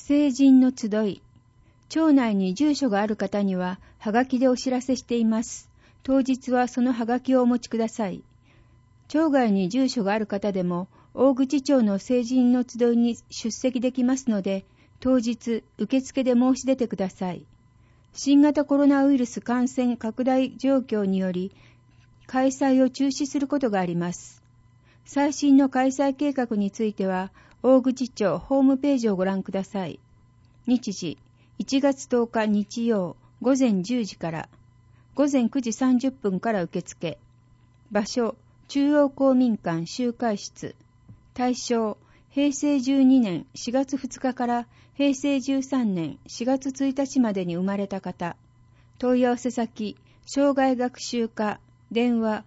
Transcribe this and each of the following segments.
成人の集い。町内に住所がある方には、はがきでお知らせしています。当日はそのはがきをお持ちください。町外に住所がある方でも、大口町の成人の集いに出席できますので、当日、受付で申し出てください。新型コロナウイルス感染拡大状況により、開催を中止することがあります。最新の開催計画については、大口町ホームページをご覧ください。日時、1月10日日曜、午前10時から、午前9時30分から受付。場所、中央公民館集会室。対象、平成12年4月2日から平成13年4月1日までに生まれた方。問い合わせ先、障害学習課、電話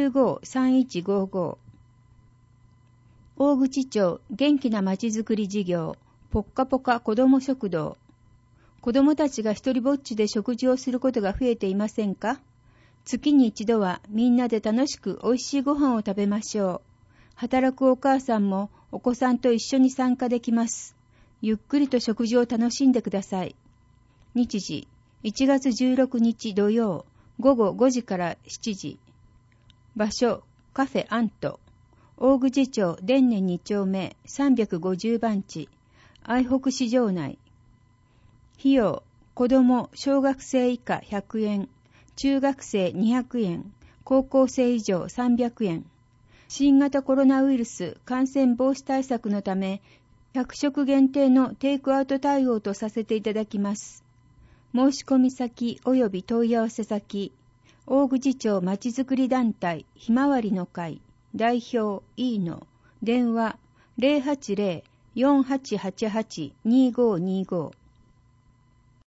953155。大口町元気なまちづくり事業、ぽっかぽか子ども食堂。子どもたちが一人ぼっちで食事をすることが増えていませんか？月に一度はみんなで楽しくおいしいご飯を食べましょう。働くお母さんもお子さんと一緒に参加できます。ゆっくりと食事を楽しんでください。日時、1月16日土曜、午後5時から7時。場所、カフェアント。大口町田年2丁目350番地、愛北市場内。費用、子供小学生以下100円、中学生200円、高校生以上300円。新型コロナウイルス感染防止対策のため、100食限定のテイクアウト対応とさせていただきます。申し込み先及び問い合わせ先、大口町まちづくり団体ひまわりの会代表飯野、電話 080-4888-2525